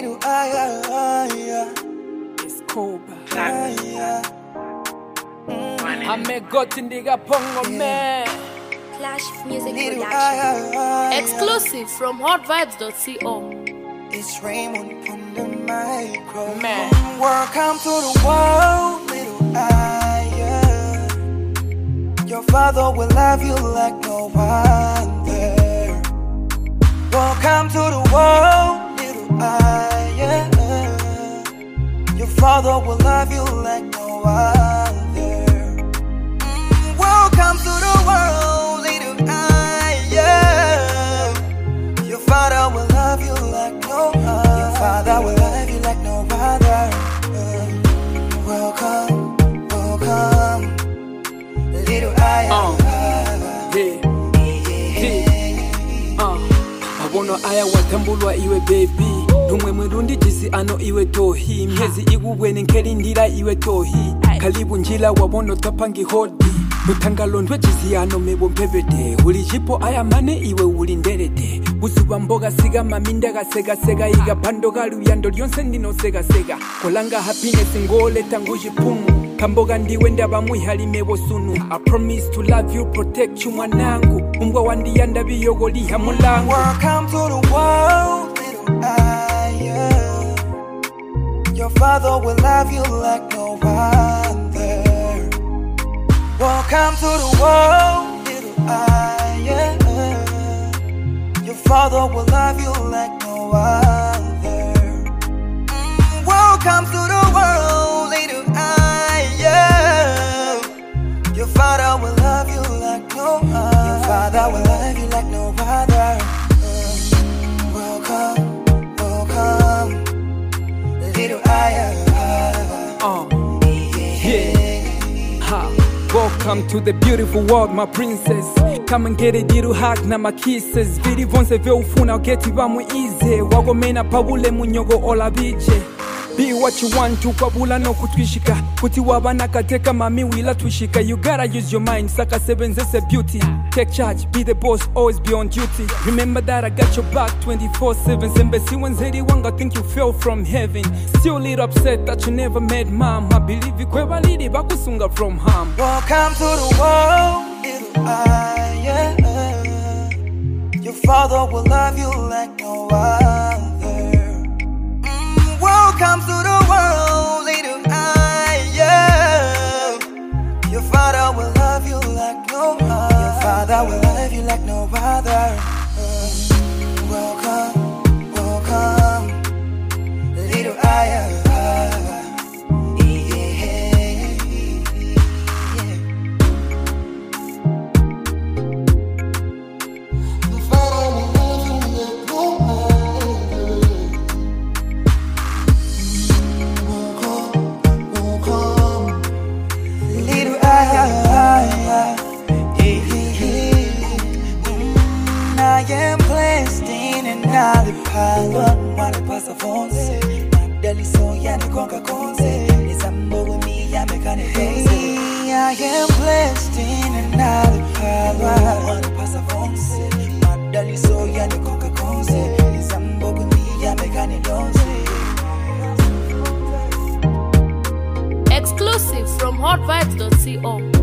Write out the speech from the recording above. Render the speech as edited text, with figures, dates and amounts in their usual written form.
little aya. It's Cobra. Aya. Amegoti ndiga pongo man. Clash Music Little Production. aya. Exclusive from hotvibes.co. It's Raymond on the micro. Man. Welcome to the world, little aya. Your father will love you like no other. Welcome to the world, little aya. Your father will love you like no other. Welcome to the world, little aya. Your father will love you like no other. Your father will love you like no other. Welcome, welcome, little aya. Abono aya watambulwa iwe baby. Numwe mwirundi jisi ano iwe tohi. Miezi igubweni nkerindira iwe tohi. Kalibu njila wabono tapangi hodi. Mutangalondwe jisi ano mebo mpevede. Uli jipo aya mane iwe uli nderede. Busuba mboga siga mamindaga sega sega. Iga pandoga luyando lyonse ndino sega sega. Kolanga happiness ngole tangu jipumu. Kamboga ndiwe ndaba mwihali mebo sunu. I promise to love you, protect you mwanangu. Umbwa wandiya ndabiyogoli hamulangu. Welcome to the world, little aya. Your father will love you like no other. Welcome to the world, little aya. Your father will love you like no other. Welcome to the world, little aya. Your father will love you like no other. Your father will love you like no other. Welcome, welcome, little aya. Welcome to the beautiful world, my princess. Come and get a little hug na my kisses. Viri vonse vyo ufuna ugeti bamu easy. Wagomena pabule munyogo olabije. Be what you want to kwabula no kutwishika. Kuti wabana kateka mami wila twishika. You gotta use your mind, saka sebenze se beauty. Take charge, be the boss, always be on duty. Remember that I got your back 24/7. Sembesi wenzeri wanga think you fell from heaven. Still a little upset that you never met mom. I believe you kweba lidi bakusunga from harm. Welcome to the world, little aya. Your father will love you like no other. Welcome to the world, little aya. Your father will love you like no other. Your father will love you like no other. Welcome, welcome, little aya. I am blessed in another power. Mwana pasa fonse. Mandali so yani konga konse. Nizambo with me ya mekane konse. I am blessed in another power. Mwana pasa fonse. Mandali so yani konga konse. Nizambo with me ya mekane konse. Exclusive from hotvibes.co.